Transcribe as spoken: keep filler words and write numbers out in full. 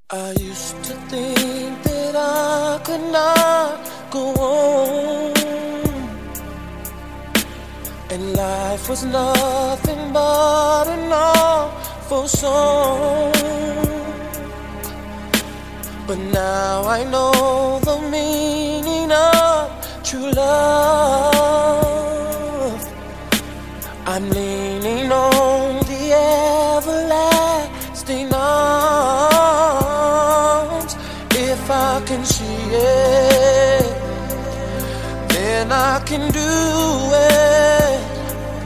I used to think that I could not go on, and life was nothing but an awful song. But now I know the meaning of true love. I'm leaning on the everlasting arms. If I can see it, then I can do it.